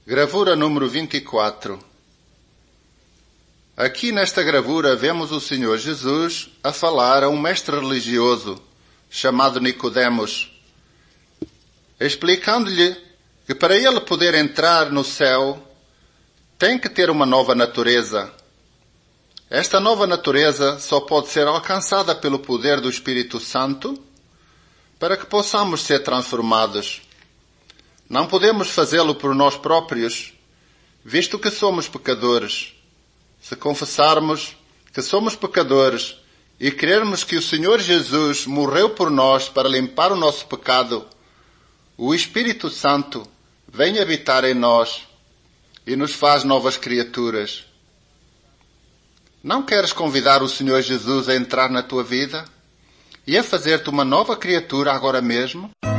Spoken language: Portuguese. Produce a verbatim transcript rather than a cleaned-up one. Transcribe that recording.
Gravura número vinte e quatro. Aqui nesta gravura vemos o Senhor Jesus a falar a um mestre religioso chamado Nicodemos, explicando-lhe que para ele poder entrar no céu tem que ter uma nova natureza. Esta nova natureza só pode ser alcançada pelo poder do Espírito Santo para que possamos ser transformados. Não podemos fazê-lo por nós próprios, visto que somos pecadores. Se confessarmos que somos pecadores e crermos que o Senhor Jesus morreu por nós para limpar o nosso pecado, o Espírito Santo vem habitar em nós e nos faz novas criaturas. Não queres convidar o Senhor Jesus a entrar na tua vida e a fazer-te uma nova criatura agora mesmo?